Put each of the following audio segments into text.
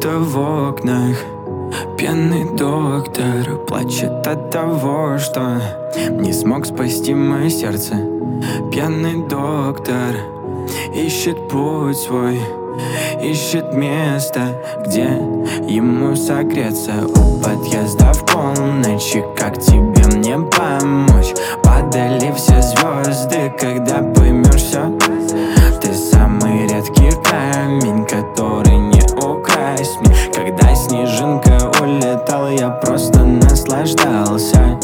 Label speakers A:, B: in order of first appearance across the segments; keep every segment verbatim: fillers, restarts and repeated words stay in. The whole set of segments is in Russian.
A: кто-то в окнах. Пьяный доктор плачет от того, что не смог спасти мое сердце. Пьяный доктор ищет путь свой, ищет место, где ему согреться. У подъезда в полночи, как тебе мне помочь? Падали все звезды, когда поймешь все. Ты самый редкий камень, который не украсть мне. Когда снежинка улетала, я просто наслаждался.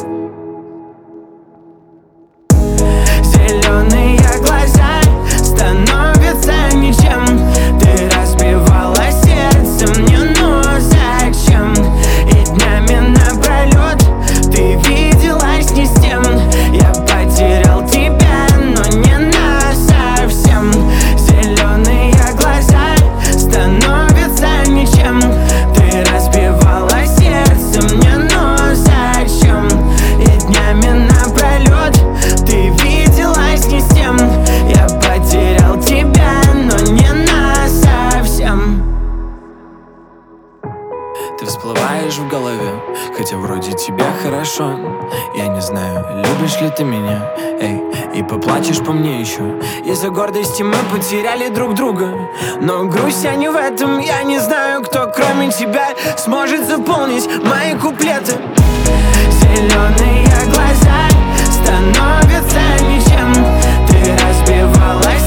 A: Зеленые глаза становятся ничем. Ты разбивала сердце мне, но зачем? И днями напролет ты виделась не с тем. Я потерял тебя, но не насовсем. Зеленые глаза становятся ничем. Ты разбивала сердце мне, но зачем? И днями напролет ты виделась не с тем. Я потерял тебя, но не насовсем. Ты всплываешь в голове, хотя вроде тебе хорошо. Я не знаю, любишь ли ты меня, эй, и поплачешь по мне еще. Из-за гордости мы потеряли друг друга, но грусть, а не в этом. Я не знаю, кто кроме тебя сможет заполнить мои куплеты. Зеленые глаза становятся ничем. Ты разбивалась